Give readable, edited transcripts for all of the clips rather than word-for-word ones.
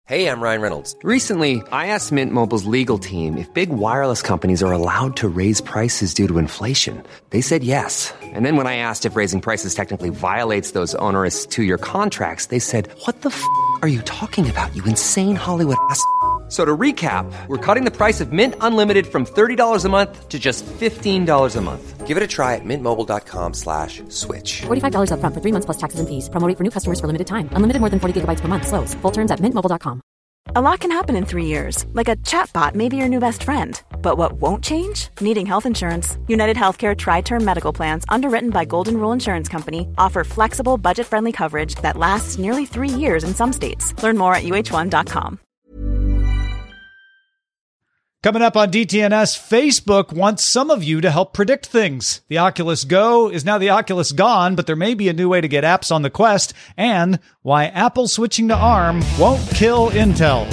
Hey, I'm Ryan Reynolds. Recently, I asked Mint Mobile's legal team if big wireless companies are allowed to raise prices due to inflation. They said yes. And then when I asked if raising prices technically violates those onerous two-year contracts, they said, "What the f*** are you talking about, you insane Hollywood ass?" So to recap, we're cutting the price of Mint Unlimited from $30 a month to just $15 a month. Give it a try at mintmobile.com/switch. $45 up front for 3 months plus taxes and fees. Promo rate for new customers for limited time. Unlimited more than 40 gigabytes per month. Slows full terms at mintmobile.com. A lot can happen in 3 years, like a chatbot may be your new best friend. But what won't change? Needing health insurance. United Healthcare Tri-Term Medical Plans, underwritten by Golden Rule Insurance Company, offer flexible, budget-friendly coverage that lasts nearly 3 years in some states. Learn more at uh1.com. Coming up on DTNS, Facebook wants some of you to help predict things. The Oculus Go is now the Oculus Gone, but there may be a new way to get apps on the Quest, and why Apple switching to ARM won't kill Intel.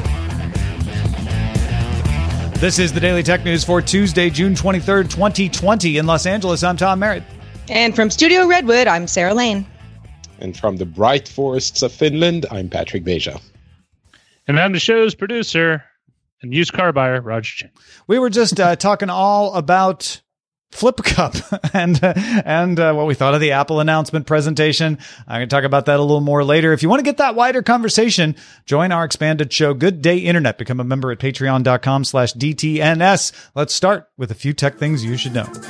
This is the Daily Tech News for Tuesday, June 23rd, 2020. In Los Angeles, I'm Tom Merritt. And from Studio Redwood, I'm Sarah Lane. And from the bright forests of Finland, I'm Patrick Beja. And I'm the show's producer and used car buyer, Roger Chen. We were just talking all about Flip Cup and what we thought of the Apple announcement presentation. I'm going to talk about that a little more later. If you want to get that wider conversation, join our expanded show, Good Day Internet. Become a member at patreon.com/DTNS. Let's start with a few tech things you should know.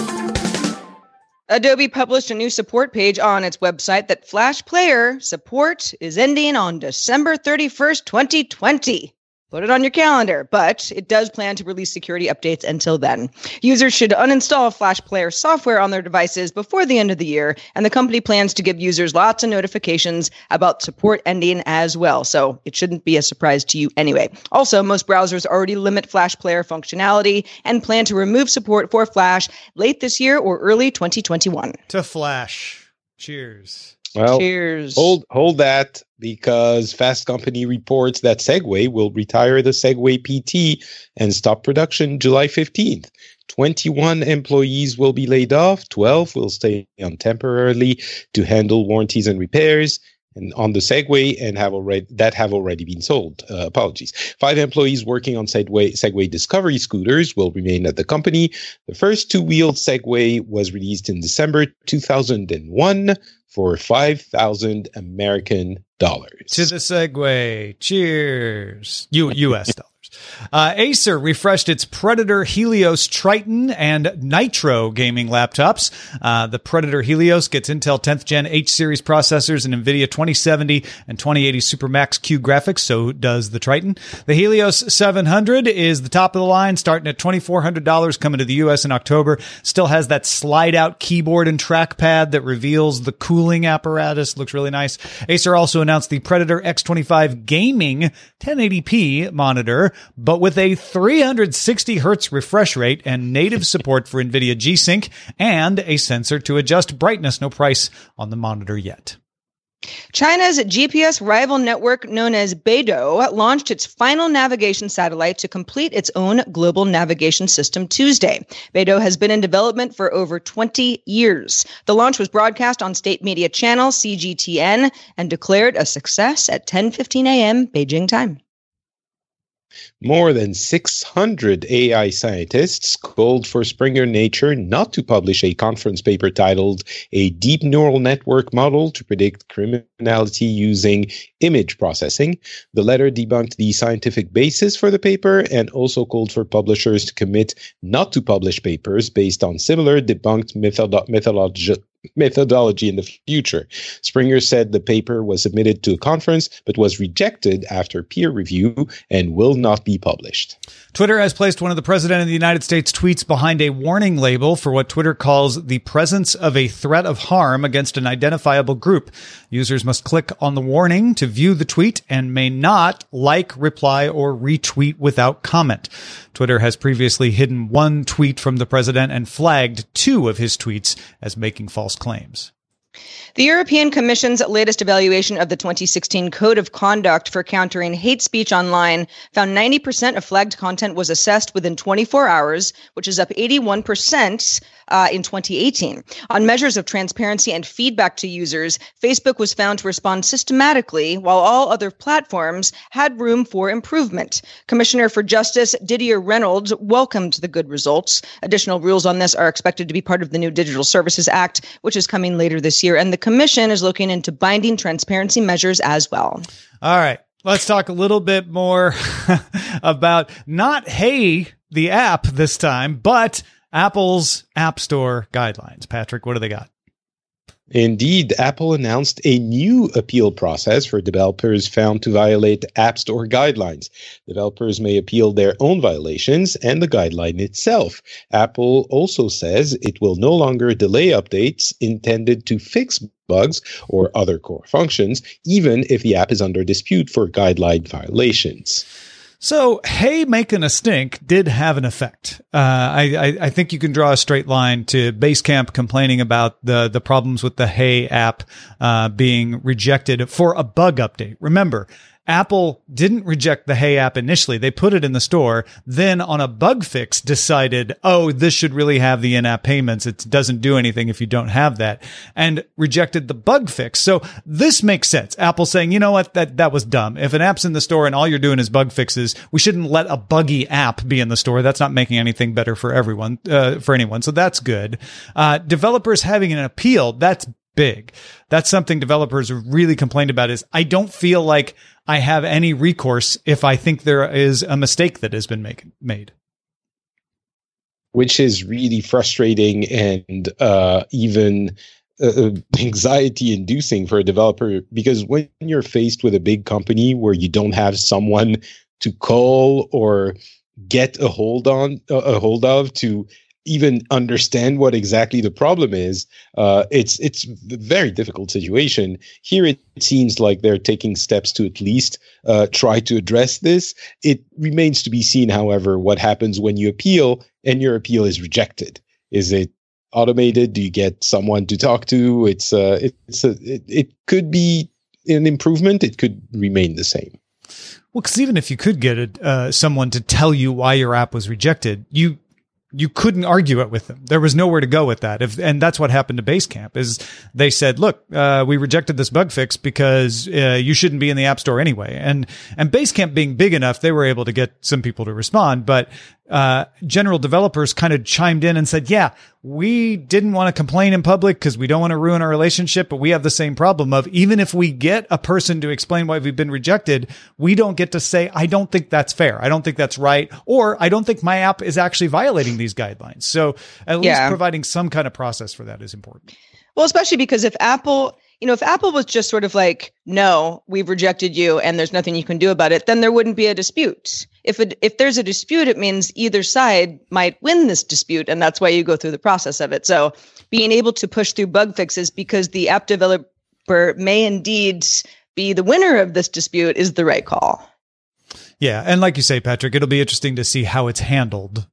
Adobe published a new support page on its website that Flash Player support is ending on December 31st, 2020. Put it on your calendar, but it does plan to release security updates until then. Users should uninstall Flash Player software on their devices before the end of the year, and the company plans to give users lots of notifications about support ending as well, so it shouldn't be a surprise to you anyway. Also, most browsers already limit Flash Player functionality and plan to remove support for Flash late this year or early 2021. To Flash. Cheers. Well, cheers. Hold that, because Fast Company reports that Segway will retire the Segway PT and stop production July 15th. 21 employees will be laid off. 12 will stay on temporarily to handle warranties and repairs and on the Segway and have already been sold. 5 employees working on Segway Discovery scooters will remain at the company. The first two-wheeled Segway was released in December 2001 for $5,000 American dollars. To the Segway. Cheers. U.S. dollars. Acer refreshed its Predator Helios Triton and Nitro gaming laptops. The Predator Helios gets Intel 10th Gen H-series processors and NVIDIA 2070 and 2080 Supermax Q graphics. So does the Triton. The Helios 700 is the top of the line, starting at $2,400, coming to the U.S. in October. Still has that slide-out keyboard and trackpad that reveals the cooling apparatus. Looks really nice. Acer also announced the Predator X25 gaming 1080p monitor, but with a 360 hertz refresh rate and native support for NVIDIA G-Sync and a sensor to adjust brightness. No price on the monitor yet. China's GPS rival network known as Beidou launched its final navigation satellite to complete its own global navigation system Tuesday. Beidou has been in development for over 20 years. The launch was broadcast on state media channel CGTN and declared a success at 10:15 a.m. Beijing time. More than 600 AI scientists called for Springer Nature not to publish a conference paper titled A Deep Neural Network Model to Predict Criminality Using Image Processing. The letter debunked the scientific basis for the paper and also called for publishers to commit not to publish papers based on similar debunked methodology in the future. Springer said the paper was submitted to a conference but was rejected after peer review and will not be published. Twitter has placed one of the President of the United States tweets behind a warning label for what Twitter calls the presence of a threat of harm against an identifiable group. Users must click on the warning to view the tweet and may not like, reply, or retweet without comment. Twitter has previously hidden one tweet from the president and flagged 2 of his tweets as making false claims. The European Commission's latest evaluation of the 2016 Code of Conduct for Countering Hate Speech Online found 90% of flagged content was assessed within 24 hours, which is up 81% in 2018. On measures of transparency and feedback to users, Facebook was found to respond systematically, while all other platforms had room for improvement. Commissioner for Justice Didier Reynolds welcomed the good results. Additional rules on this are expected to be part of the new Digital Services Act, which is coming later this year, and the Commission is looking into binding transparency measures as well. All right. Let's talk a little bit more about not Hey, the app this time, but Apple's App Store guidelines. Patrick, what do they got? Indeed, Apple announced a new appeal process for developers found to violate App Store guidelines. Developers may appeal their own violations and the guideline itself. Apple also says it will no longer delay updates intended to fix bugs or other core functions, even if the app is under dispute for guideline violations. So, Hey, making a stink did have an effect. I think you can draw a straight line to Basecamp complaining about the problems with the Hey app being rejected for a bug update. Remember, Apple didn't reject the Hey app initially. They put it in the store, then on a bug fix decided, oh, this should really have the in-app payments. It doesn't do anything if you don't have that, and rejected the bug fix. So this makes sense. Apple saying, you know what, that was dumb. If an app's in the store and all you're doing is bug fixes, we shouldn't let a buggy app be in the store. That's not making anything better for everyone, for anyone. So that's good. Developers having an appeal, that's big. That's something developers have really complained about is I don't feel like I have any recourse if I think there is a mistake that has been made. Which is really frustrating and even anxiety inducing for a developer, because when you're faced with a big company where you don't have someone to call or get a hold of to even understand what exactly the problem is, it's a very difficult situation. Here it seems like they're taking steps to at least try to address this. It remains to be seen, however, what happens when you appeal and your appeal is rejected. Is it automated? Do you get someone to talk to? It could be an improvement. It could remain the same. Well, because even if you could get someone to tell you why your app was rejected, you couldn't argue it with them. There was nowhere to go with that. And that's what happened to Basecamp is they said, look, we rejected this bug fix because you shouldn't be in the App Store anyway. And Basecamp being big enough, they were able to get some people to respond. But general developers kind of chimed in and said, yeah, we didn't want to complain in public because we don't want to ruin our relationship, but we have the same problem of even if we get a person to explain why we've been rejected, we don't get to say, I don't think that's fair. I don't think that's right. Or I don't think my app is actually violating these guidelines. So at least providing some kind of process for that is important. Well, especially because if Apple was just sort of like, no, we've rejected you and there's nothing you can do about it, then there wouldn't be a dispute. If there's a dispute, it means either side might win this dispute, and that's why you go through the process of it. So being able to push through bug fixes because the app developer may indeed be the winner of this dispute is the right call. Yeah, and like you say, Patrick, it'll be interesting to see how it's handled.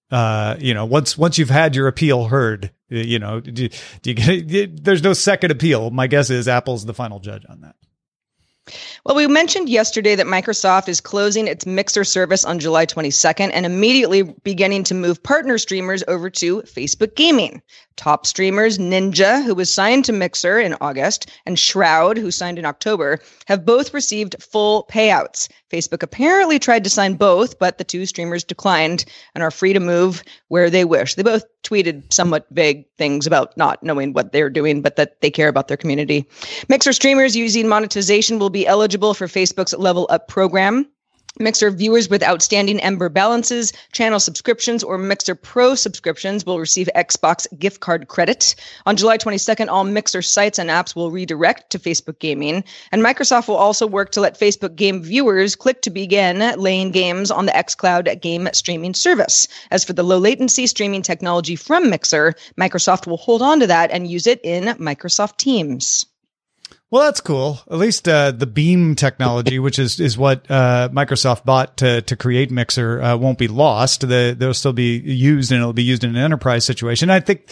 Once you've had your appeal heard, do you get, there's no second appeal. My guess is Apple's the final judge on that. Well, we mentioned yesterday that Microsoft is closing its Mixer service on July 22nd and immediately beginning to move partner streamers over to Facebook Gaming. Top streamers Ninja, who was signed to Mixer in August, and Shroud, who signed in October, have both received full payouts. Facebook apparently tried to sign both, but the two streamers declined and are free to move where they wish. They both tweeted somewhat vague things about not knowing what they're doing, but that they care about their community. Mixer streamers using monetization will be eligible for Facebook's Level Up program. Mixer viewers with outstanding Ember balances, channel subscriptions, or Mixer Pro subscriptions will receive Xbox gift card credit. On July 22nd, all Mixer sites and apps will redirect to Facebook Gaming. And Microsoft will also work to let Facebook game viewers click to begin laying games on the xCloud game streaming service. As for the low latency streaming technology from Mixer, Microsoft will hold on to that and use it in Microsoft Teams. Well, that's cool. At least the Beam technology, which is what Microsoft bought to create Mixer, won't be lost. They'll still be used, and it'll be used in an enterprise situation. I think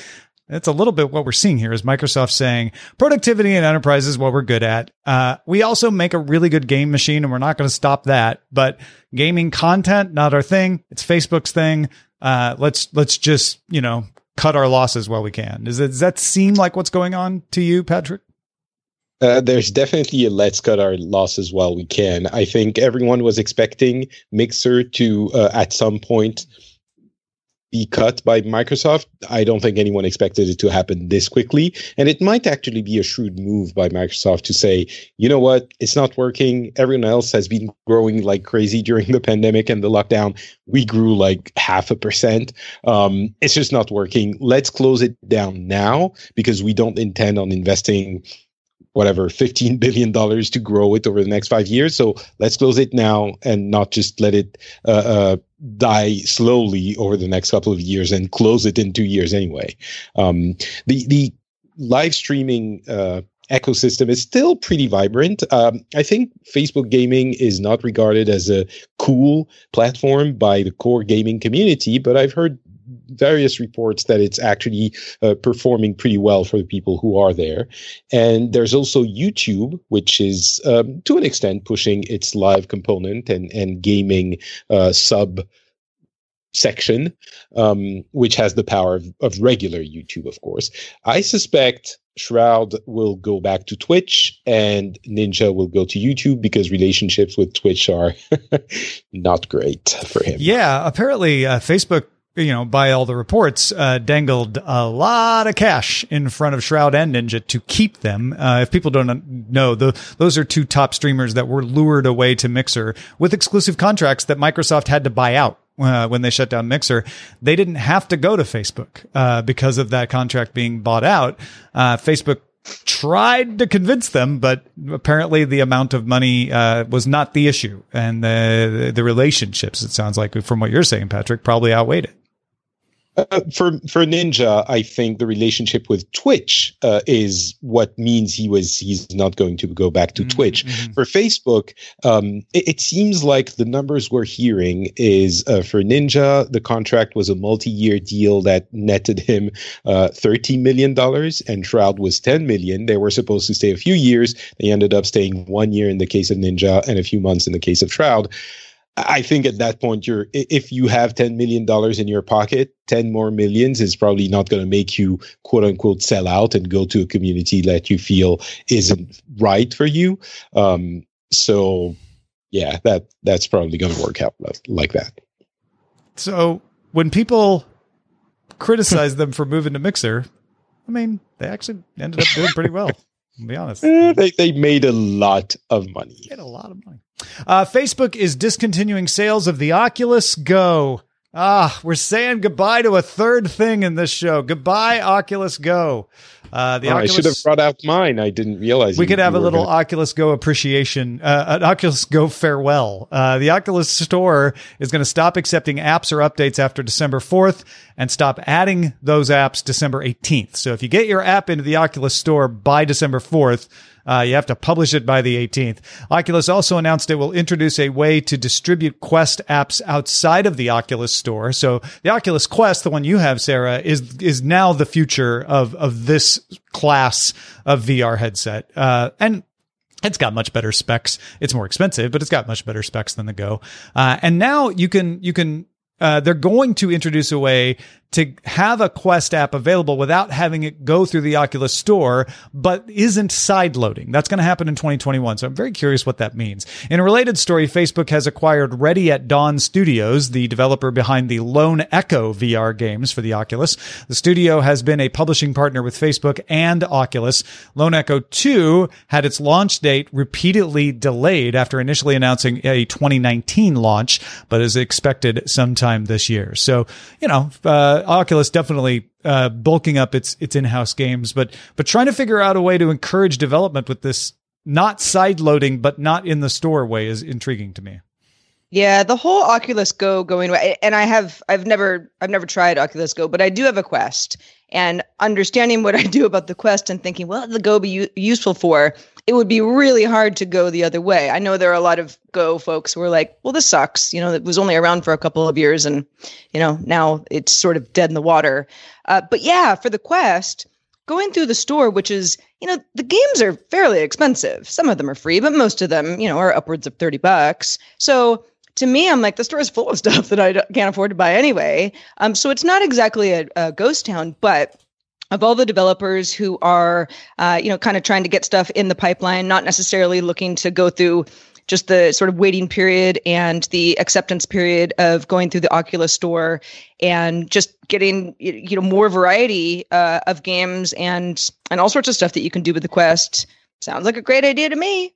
It's a little bit what we're seeing here is Microsoft saying productivity in enterprise is what we're good at. We also make a really good game machine and we're not going to stop that, but gaming content, not our thing. It's Facebook's thing. Let's just, cut our losses while we can. Does that seem like what's going on to you, Patrick? There's definitely a let's cut our losses while we can. I think everyone was expecting Mixer to, at some point, be cut by Microsoft. I don't think anyone expected it to happen this quickly. And it might actually be a shrewd move by Microsoft to say, you know what, it's not working. Everyone else has been growing like crazy during the pandemic and the lockdown. We grew like 0.5%. It's just not working. Let's close it down now because we don't intend on investing $15 billion to grow it over the next 5 years. So let's close it now and not just let it die slowly over the next couple of years and close it in 2 years anyway. The live streaming ecosystem is still pretty vibrant. I think Facebook gaming is not regarded as a cool platform by the core gaming community, but I've heard various reports that it's actually performing pretty well for the people who are there. And there's also YouTube, which is to an extent pushing its live component and gaming sub section, which has the power of regular YouTube, of course. I suspect Shroud will go back to Twitch and Ninja will go to YouTube because relationships with Twitch are not great for him. Yeah, apparently Facebook, by all the reports, dangled a lot of cash in front of Shroud and Ninja to keep them. If people don't know, those are two top streamers that were lured away to Mixer with exclusive contracts that Microsoft had to buy out. When they shut down Mixer, they didn't have to go to Facebook because of that contract being bought out. Facebook tried to convince them, but apparently the amount of money was not the issue. And the relationships, it sounds like, from what you're saying, Patrick, probably outweighed it. For Ninja, I think the relationship with Twitch is what means he's not going to go back to Twitch. For Facebook, it seems like the numbers we're hearing is for Ninja, the contract was a multi-year deal that netted him $13 million, and Shroud was $10 million. They were supposed to stay a few years. They ended up staying 1 year in the case of Ninja and a few months in the case of Shroud. I think at that point, if you have $10 million in your pocket, 10 more millions is probably not going to make you, quote unquote, sell out and go to a community that you feel isn't right for you. So, yeah, that's probably going to work out like that. So when people criticize them for moving to Mixer, I mean, they actually ended up doing pretty well. To be honest, they made a lot of money. Made a lot of money. Facebook is discontinuing sales of the Oculus Go. We're saying goodbye to a third thing in this show. Goodbye, Oculus Go. Oculus, I should have brought out mine. I didn't realize we could have a little Oculus Go appreciation, an Oculus Go farewell. The Oculus Store is going to stop accepting apps or updates after December 4th and stop adding those apps December 18th. So if you get your app into the Oculus Store by December 4th, you have to publish it by the 18th. Oculus also announced it will introduce a way to distribute Quest apps outside of the Oculus Store. So the Oculus Quest, the one you have, Sarah, is now the future of this class of VR headset. And it's got much better specs. It's more expensive, but it's got much better specs than the Go. And now you can they're going to introduce a way to have a Quest app available without having it go through the Oculus Store, but isn't side loading. That's going to happen in 2021. So I'm very curious what that means. In a related story, Facebook has acquired Ready at Dawn Studios, the developer behind the Lone Echo VR games for the Oculus. The studio has been a publishing partner with Facebook and Oculus. Lone Echo 2 had its launch date repeatedly delayed after initially announcing a 2019 launch, but is expected sometime this year. So, Oculus definitely bulking up its in-house games, but trying to figure out a way to encourage development with this not side loading, but not in the store way is intriguing to me. Yeah, the whole Oculus Go going away, and I've never tried Oculus Go, but I do have a Quest, and understanding what I do about the Quest and thinking, what would the Go be useful for? It would be really hard to go the other way. I know there are a lot of Go folks who are like, well, this sucks. It was only around for a couple of years and, now it's sort of dead in the water. But yeah, for the Quest, going through the store, which is, the games are fairly expensive. Some of them are free, but most of them, are upwards of $30. So to me, I'm like, the store is full of stuff that I can't afford to buy anyway. So it's not exactly a ghost town, but of all the developers who are, kind of trying to get stuff in the pipeline, not necessarily looking to go through just the sort of waiting period and the acceptance period of going through the Oculus store and just getting, more variety of games and all sorts of stuff that you can do with the Quest. Sounds like a great idea to me.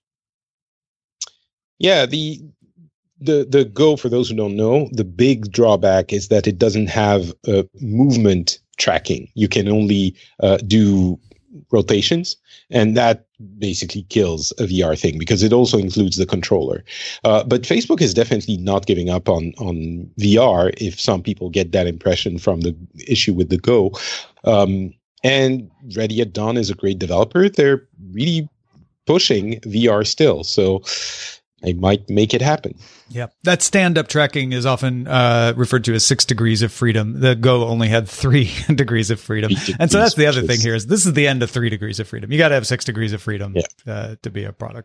Yeah, the Go, for those who don't know, the big drawback is that it doesn't have movement tracking. You can only do rotations, and that basically kills a VR thing because it also includes the controller. But Facebook is definitely not giving up on VR, if some people get that impression from the issue with the Go. And Ready at Dawn is a great developer. They're really pushing VR still. So I might make it happen. Yeah. That stand-up tracking is often referred to as 6 degrees of freedom. The Go only had 3 degrees of freedom. And so that's the other thing here is this is the end of 3 degrees of freedom. You got to have 6 degrees of freedom to be a product.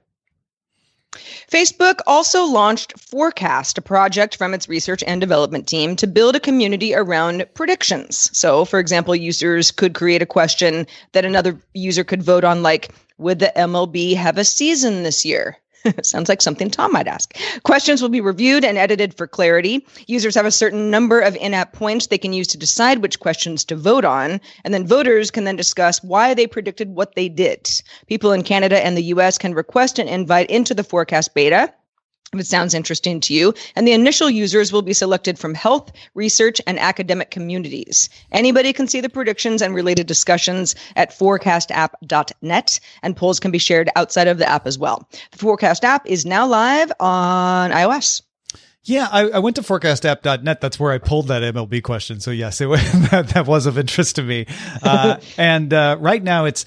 Facebook also launched Forecast, a project from its research and development team to build a community around predictions. So, for example, users could create a question that another user could vote on, like, would the MLB have a season this year? Sounds like something Tom might ask. Questions will be reviewed and edited for clarity. Users have a certain number of in-app points they can use to decide which questions to vote on, and then voters can then discuss why they predicted what they did. People in Canada and the US can request an invite into the Forecast beta if it sounds interesting to you, and the initial users will be selected from health, research, and academic communities. Anybody can see the predictions and related discussions at forecastapp.net, and polls can be shared outside of the app as well. The Forecast app is now live on iOS. Yeah, I went to forecastapp.net. That's where I pulled that MLB question. So yes, that was of interest to me. And right now it's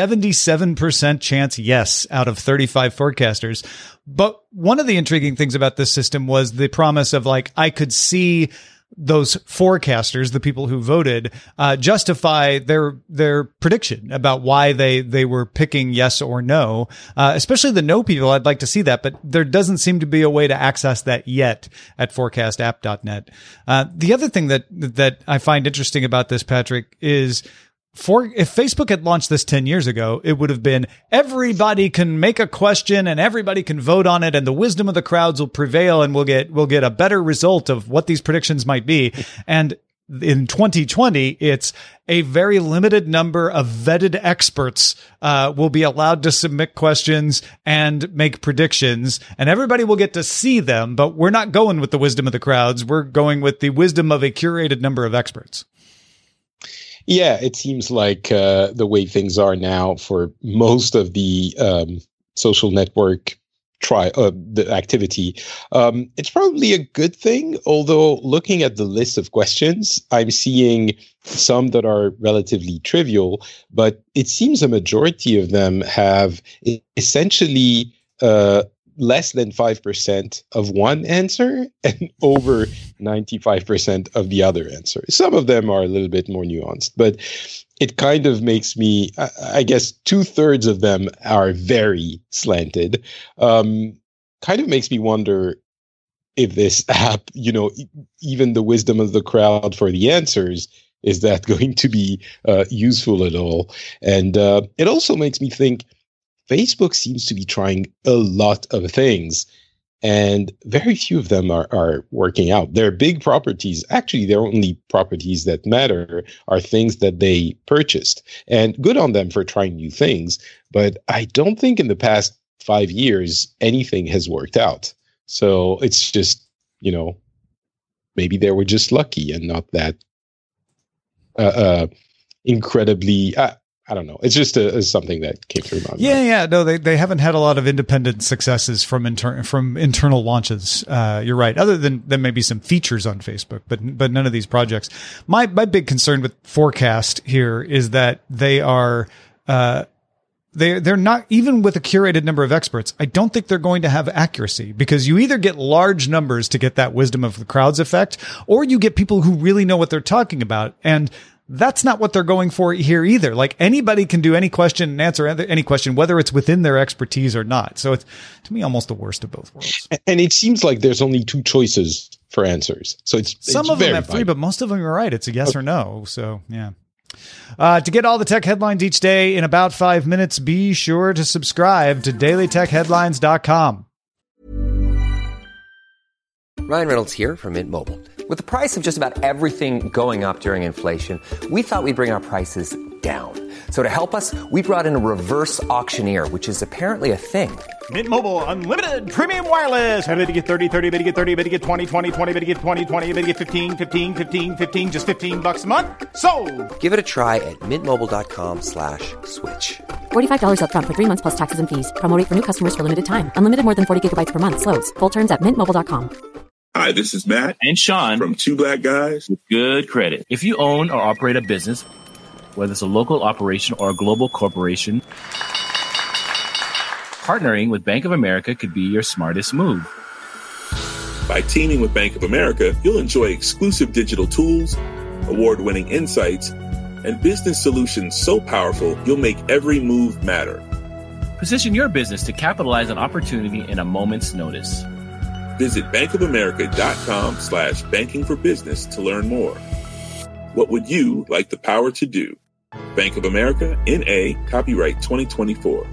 77% chance yes out of 35 forecasters. But one of the intriguing things about this system was the promise of, like, I could see those forecasters, the people who voted, justify their prediction about why they were picking yes or no. Especially the no people, I'd like to see that, but there doesn't seem to be a way to access that yet at forecastapp.net. The other thing that I find interesting about this, Patrick, is if Facebook had launched this 10 years ago, it would have been everybody can make a question and everybody can vote on it and the wisdom of the crowds will prevail and we'll get a better result of what these predictions might be. And in 2020, it's a very limited number of vetted experts will be allowed to submit questions and make predictions, and everybody will get to see them. But we're not going with the wisdom of the crowds. We're going with the wisdom of a curated number of experts. Yeah, it seems like the way things are now for most of the social network the activity, it's probably a good thing. Although looking at the list of questions, I'm seeing some that are relatively trivial, but it seems a majority of them have essentially less than 5% of one answer and over 95% of the other answer. Some of them are a little bit more nuanced, but it kind of makes me, I guess 2/3 of them are very slanted. Kind of makes me wonder if this app, even the wisdom of the crowd for the answers, is that going to be useful at all? And it also makes me think Facebook seems to be trying a lot of things, and very few of them are working out. Their big properties, actually, their only properties that matter are things that they purchased. And good on them for trying new things, but I don't think in the past 5 years anything has worked out. So it's just, maybe they were just lucky and not that incredibly... I don't know. It's just something that came through my mind. Yeah. No, they haven't had a lot of independent successes from internal launches. You're right. Other than maybe some features on Facebook, but none of these projects. My big concern with Forecast here is that they are they're not, even with a curated number of experts, I don't think they're going to have accuracy, because you either get large numbers to get that wisdom of the crowds effect, or you get people who really know what they're talking about. And that's not what they're going for here either. Like, anybody can do any question and answer any question, whether it's within their expertise or not. So it's, to me, almost the worst of both worlds. And it seems like there's only two choices for answers. So some of them have three, but most of them are right. It's a yes or no. So yeah. To get all the tech headlines each day in about 5 minutes, be sure to subscribe to dailytechheadlines.com. Ryan Reynolds here from Mint Mobile. With the price of just about everything going up during inflation, we thought we'd bring our prices down. So to help us, we brought in a reverse auctioneer, which is apparently a thing. Mint Mobile Unlimited Premium Wireless. How to get 30, 30, bit to get 30, bit to get 20, 20, 20, bit to get 20, 20, bit to get 15, 15, 15, 15, just $15 a month? Sold! Give it a try at mintmobile.com/switch. $45 up front for 3 months plus taxes and fees. Promo rate for new customers for limited time. Unlimited more than 40 gigabytes per month. Slows full terms at mintmobile.com. Hi, this is Matt and Sean from Two Black Guys with Good Credit. If you own or operate a business, whether it's a local operation or a global corporation, partnering with Bank of America could be your smartest move. By teaming with Bank of America, you'll enjoy exclusive digital tools, award-winning insights, and business solutions so powerful you'll make every move matter. Position your business to capitalize on opportunity in a moment's notice. Visit bankofamerica.com/banking for business to learn more. What would you like the power to do? Bank of America, N.A., copyright 2024.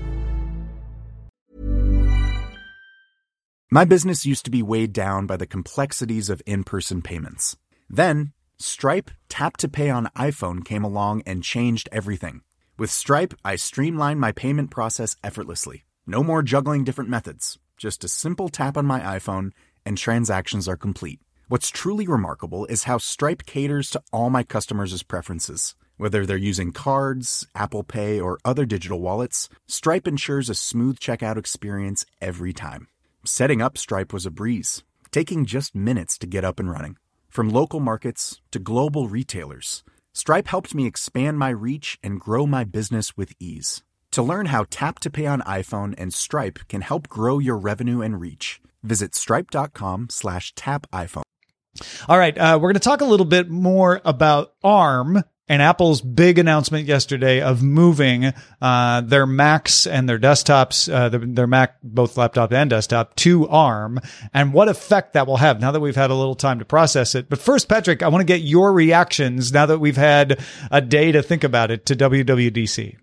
My business used to be weighed down by the complexities of in-person payments. Then, Stripe Tap to Pay on iPhone came along and changed everything. With Stripe, I streamlined my payment process effortlessly. No more juggling different methods. Just a simple tap on my iPhone, and transactions are complete. What's truly remarkable is how Stripe caters to all my customers' preferences. Whether they're using cards, Apple Pay, or other digital wallets, Stripe ensures a smooth checkout experience every time. Setting up Stripe was a breeze, taking just minutes to get up and running. From local markets to global retailers, Stripe helped me expand my reach and grow my business with ease. To learn how Tap to Pay on iPhone and Stripe can help grow your revenue and reach, visit stripe.com/tapiphone. All right. We're going to talk a little bit more about ARM and Apple's big announcement yesterday of moving their Macs and their desktops, their Mac, both laptop and desktop, to ARM, and what effect that will have now that we've had a little time to process it. But first, Patrick, I want to get your reactions now that we've had a day to think about it to WWDC.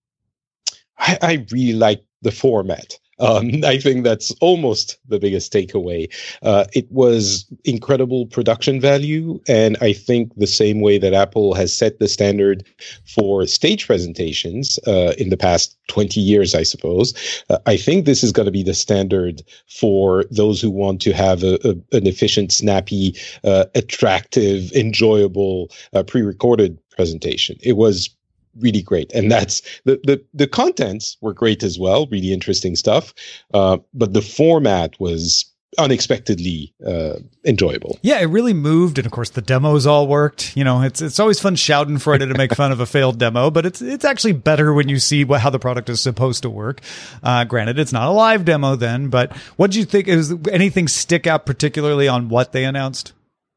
I really like the format. I think that's almost the biggest takeaway. It was incredible production value, and I think the same way that Apple has set the standard for stage presentations in the past 20 years, I suppose, I think this is going to be the standard for those who want to have an efficient, snappy, attractive, enjoyable pre-recorded presentation. It was really great. And that's the contents were great as well. Really interesting stuff. But the format was unexpectedly enjoyable. Yeah, it really moved. And of course the demos all worked. You know, it's always fun shouting for it to make fun of a failed demo, but it's actually better when you see how the product is supposed to work. Granted, it's not a live demo then, but what did you think? Is anything stick out particularly on what they announced?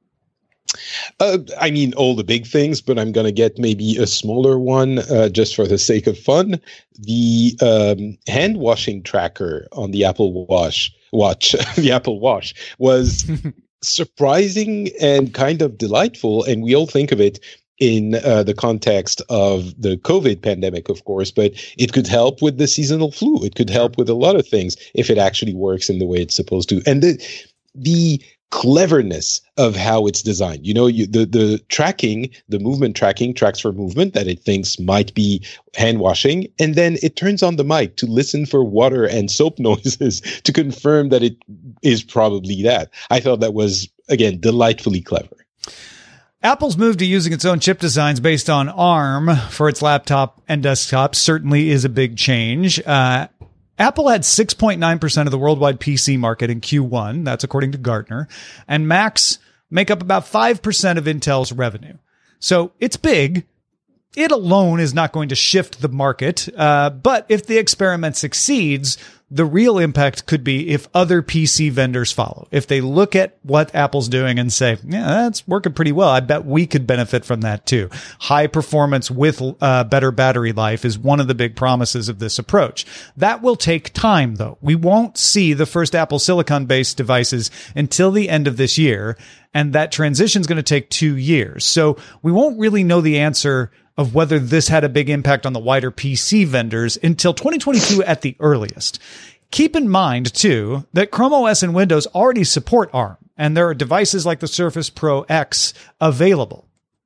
I mean, all the big things, but I'm going to get maybe a smaller one just for the sake of fun. The hand washing tracker on the Apple Watch, the Apple Watch was surprising and kind of delightful. And we all think of it in the context of the COVID pandemic, of course, but it could help with the seasonal flu. It could help with a lot of things if it actually works in the way it's supposed to. And the cleverness of how it's designed. You know, the tracking, the movement tracking tracks for movement that it thinks might be hand washing. And then it turns on the mic to listen for water and soap noises to confirm that it is probably that. I thought that was, again, delightfully clever. Apple's move to using its own chip designs based on ARM for its laptop and desktop certainly is a big change. Apple had 6.9% of the worldwide PC market in Q1. That's according to Gartner. And Macs make up about 5% of Intel's revenue. So it's big. It alone is not going to shift the market. But if the experiment succeeds, the real impact could be if other PC vendors follow. If they look at what Apple's doing and say, yeah, that's working pretty well, I bet we could benefit from that too. High performance with better battery life is one of the big promises of this approach. That will take time, though. We won't see the first Apple Silicon-based devices until the end of this year, and that transition is going to take 2 years. So we won't really know the answer of whether this had a big impact on the wider PC vendors until 2022 at the earliest. Keep in mind, too, that Chrome OS and Windows already support ARM, and there are devices like the Surface Pro X available.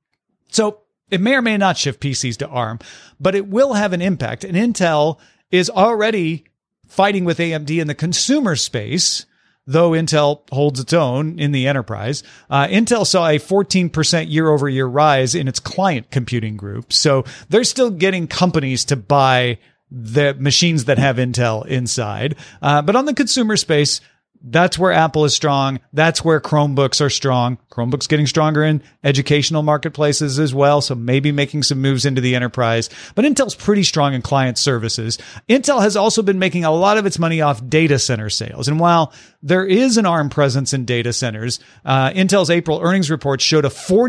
So it may or may not shift PCs to ARM, but it will have an impact. And Intel is already fighting with AMD in the consumer space, though Intel holds its own in the enterprise. Intel saw a 14% year-over-year rise in its client computing group. So they're still getting companies to buy the machines that have Intel inside. But on the consumer space, that's where Apple is strong. That's where Chromebooks are strong. Chromebooks getting stronger in educational marketplaces as well, so maybe making some moves into the enterprise. But Intel's pretty strong in client services. Intel has also been making a lot of its money off data center sales. And while there is an ARM presence in data centers, Intel's April earnings report showed a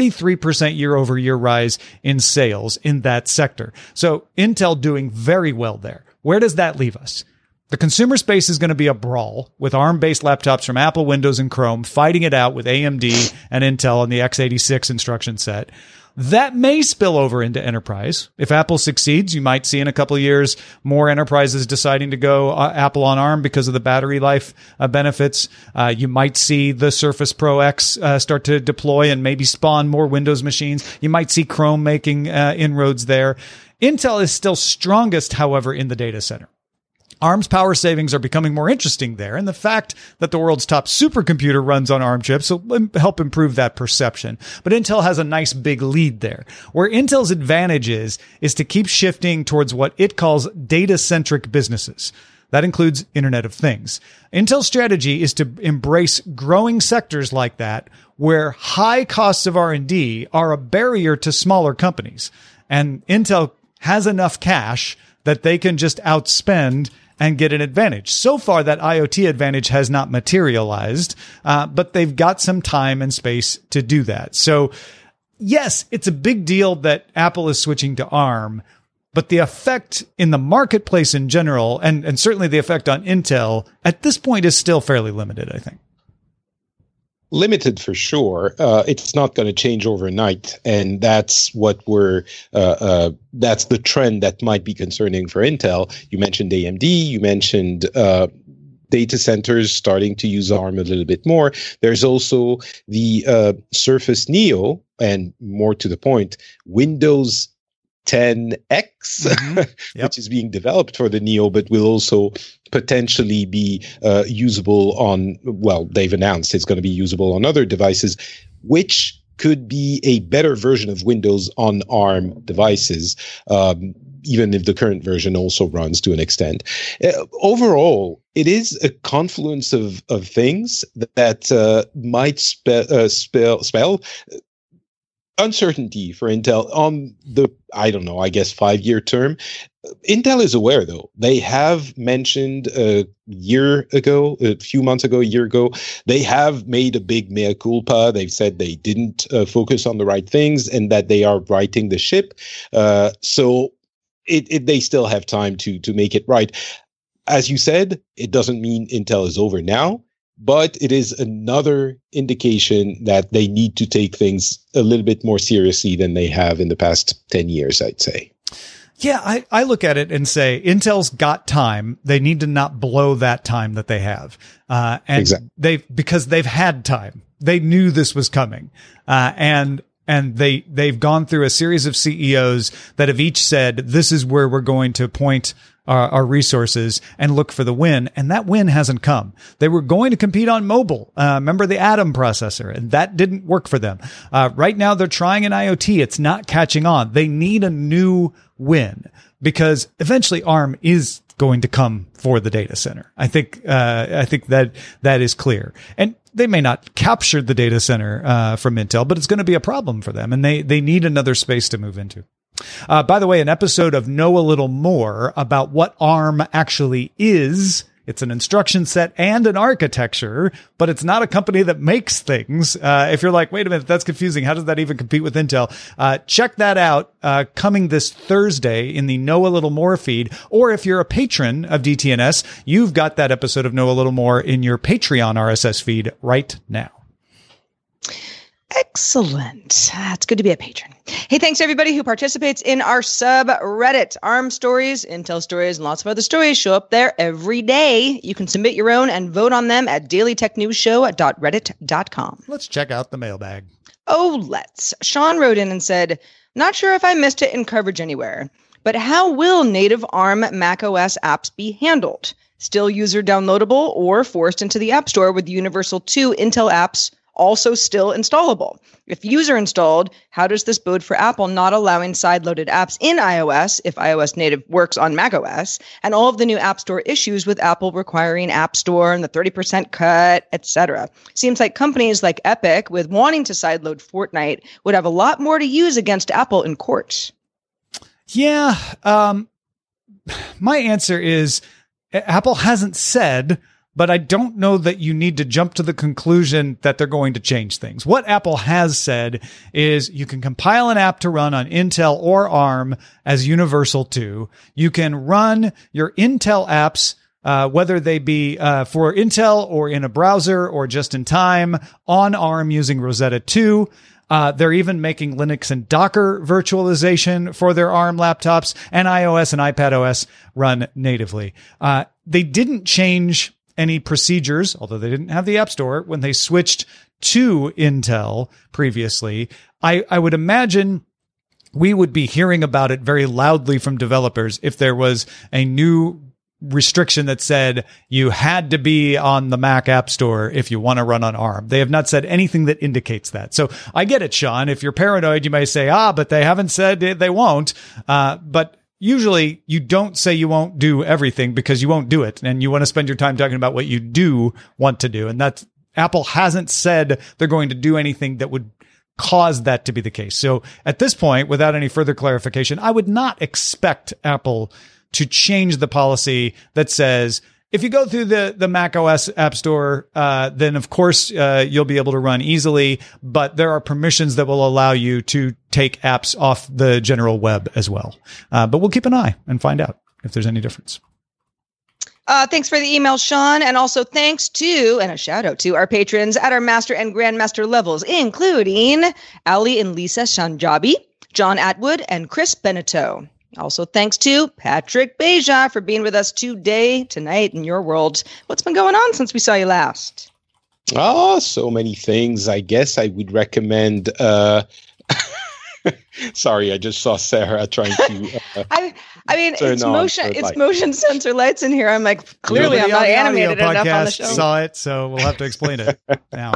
43% year-over-year rise in sales in that sector. So Intel doing very well there. Where does that leave us? The consumer space is going to be a brawl with ARM-based laptops from Apple, Windows, and Chrome fighting it out with AMD and Intel on the x86 instruction set. That may spill over into enterprise. If Apple succeeds, you might see in a couple of years more enterprises deciding to go Apple on ARM because of the battery life benefits. You might see the Surface Pro X start to deploy and maybe spawn more Windows machines. You might see Chrome making inroads there. Intel is still strongest, however, in the data center. ARM's power savings are becoming more interesting there, and the fact that the world's top supercomputer runs on ARM chips will help improve that perception. But Intel has a nice big lead there. Where Intel's advantage is to keep shifting towards what it calls data-centric businesses. That includes Internet of Things. Intel's strategy is to embrace growing sectors like that, where high costs of R&D are a barrier to smaller companies. And Intel has enough cash that they can just outspend and get an advantage. So far, that IoT advantage has not materialized, but they've got some time and space to do that. So, yes, it's a big deal that Apple is switching to ARM, but the effect in the marketplace in general, and certainly the effect on Intel, at this point is still fairly limited, I think. Limited for sure. It's not going to change overnight, and that's what that's the trend that might be concerning for Intel. You mentioned AMD. You mentioned data centers starting to use ARM a little bit more. There's also the Surface Neo, and more to the point, Windows 10X, which is being developed for the Neo, but will also potentially be usable on, well, they've announced it's going to be usable on other devices, which could be a better version of Windows on ARM devices, even if the current version also runs to an extent. Overall, it is a confluence of things that might spell uncertainty for Intel on the, I don't know, I guess 5-year term. Intel is aware, though. They have mentioned a few months ago, a year ago, they have made a big mea culpa. They've said they didn't focus on the right things and that they are righting the ship. So they still have time to make it right. As you said, it doesn't mean Intel is over now, but it is another indication that they need to take things a little bit more seriously than they have in the past 10 years, I'd say. Yeah, I look at it and say Intel's got time. They need to not blow that time that they have. And exactly. Because they've had time. They knew this was coming. And And they've gone through a series of CEOs that have each said, this is where we're going to point our resources and look for the win. And that win hasn't come. They were going to compete on mobile. Remember the Atom processor, and that didn't work for them. Right now they're trying an IoT. It's not catching on. They need a new win because eventually ARM is going to come for the data center. I think that is clear. And they may not capture the data center from Intel, but it's going to be a problem for them, and they need another space to move into. By the way, an episode of Know a Little More about what ARM actually is. It's an instruction set and an architecture, but it's not a company that makes things. If you're like, wait a minute, that's confusing. How does that even compete with Intel? Check that out coming this Thursday in the Know a Little More feed. Or if you're a patron of DTNS, you've got that episode of Know a Little More in your Patreon RSS feed right now. Excellent. It's good to be a patron. Hey, thanks to everybody who participates in our subreddit. ARM stories, Intel stories, and lots of other stories show up there every day. You can submit your own and vote on them at dailytechnewsshow.reddit.com. Let's check out the mailbag. Oh, let's. Sean wrote in and said, not sure if I missed it in coverage anywhere, but how will native ARM macOS apps be handled? Still user downloadable or forced into the App Store with Universal 2 Intel apps also still installable? If user installed, how does this bode for Apple not allowing side-loaded apps in iOS if iOS native works on macOS, and all of the new App Store issues with Apple requiring App Store and the 30% cut, etc.? Seems like companies like Epic, with wanting to sideload Fortnite, would have a lot more to use against Apple in court. Yeah, my answer is Apple hasn't said, but I don't know that you need to jump to the conclusion that they're going to change things. What Apple has said is you can compile an app to run on Intel or ARM as Universal 2. You can run your Intel apps, whether they be for Intel or in a browser or just in time, on ARM using Rosetta 2. They're even making Linux and Docker virtualization for their ARM laptops, and iOS and iPadOS run natively. They didn't change any procedures, although they didn't have the App Store when they switched to Intel previously. I would imagine we would be hearing about it very loudly from developers if there was a new restriction that said you had to be on the Mac App Store if you want to run on ARM. They have not said anything that indicates that. So I get it, Sean. If you're paranoid, you may say, but they haven't said they won't. But usually you don't say you won't do everything because you won't do it. And you want to spend your time talking about what you do want to do. And that's, Apple hasn't said they're going to do anything that would cause that to be the case. So at this point, without any further clarification, I would not expect Apple to change the policy that says, if you go through the macOS App Store, then of course you'll be able to run easily, but there are permissions that will allow you to take apps off the general web as well. But we'll keep an eye and find out if there's any difference. Thanks for the email, Sean. And also thanks to, and a shout out to our patrons at our Master and Grandmaster levels, including Ali and Lisa Shanjabi, John Atwood, and Chris Beneteau. Also, thanks to Patrick Beja for being with us today, tonight in your world. What's been going on since we saw you last? So many things. I guess I would recommend. Sorry, I just saw Sarah trying to. I mean, it's motion sensor lights in here. I'm like, clearly, I'm not animated enough on the show. Saw it, so we'll have to explain it now.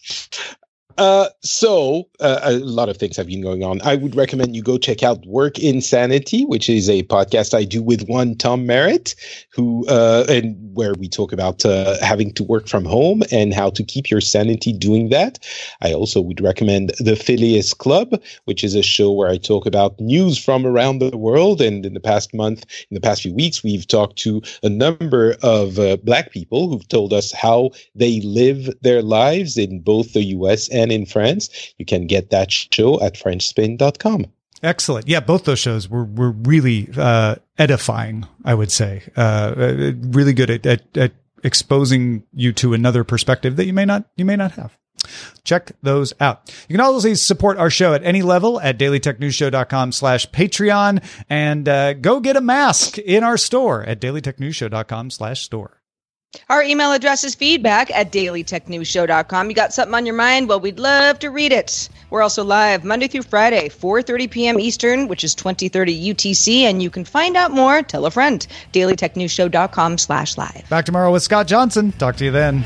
So a lot of things have been going on. I would recommend you go check out Work Insanity, which is a podcast I do with one Tom Merritt, and where we talk about having to work from home and how to keep your sanity doing that. I also would recommend The Phileas Club, which is a show where I talk about news from around the world. And in the past few weeks, we've talked to a number of Black people who've told us how they live their lives in both the US and in France. You can get that show at FrenchSpin.com. Excellent. Yeah, both those shows were really edifying, I would say. Really good at exposing you to another perspective that you may not have. Check those out. You can also support our show at any level at dailytechnewsshow.com/Patreon, and go get a mask in our store at dailytechnewsshow.com/store. Our email address is feedback@dailytechnewsshow.com. You got something on your mind? Well, we'd love to read it. We're also live Monday through Friday, 4:30 p.m. Eastern, which is 20:30 UTC. And you can find out more. Tell a friend. dailytechnewsshow.com/live. Back tomorrow with Scott Johnson. Talk to you then.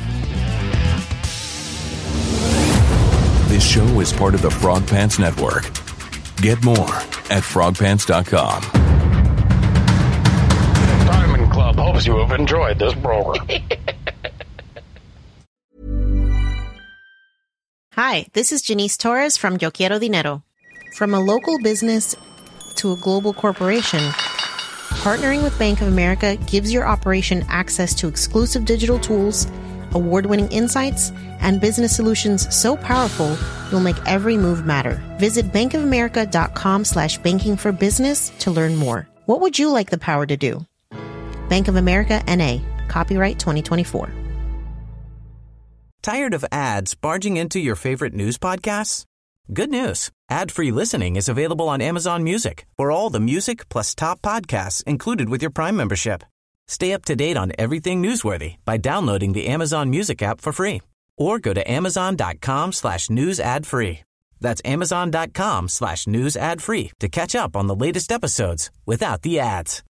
This show is part of the Frog Pants Network. Get more at frogpants.com. Diamond Club hopes you have enjoyed this program. Hi, this is Janice Torres from Yo Quiero Dinero. From a local business to a global corporation, partnering with Bank of America gives your operation access to exclusive digital tools, award-winning insights, and business solutions so powerful you'll make every move matter. Visit bankofamerica.com/banking for business to learn more. What would you like the power to do? Bank of America, N.A. Copyright 2024. Tired of ads barging into your favorite news podcasts? Good news. Ad-free listening is available on Amazon Music for all the music plus top podcasts included with your Prime membership. Stay up to date on everything newsworthy by downloading the Amazon Music app for free or go to amazon.com/news ad free. That's amazon.com/news ad free to catch up on the latest episodes without the ads.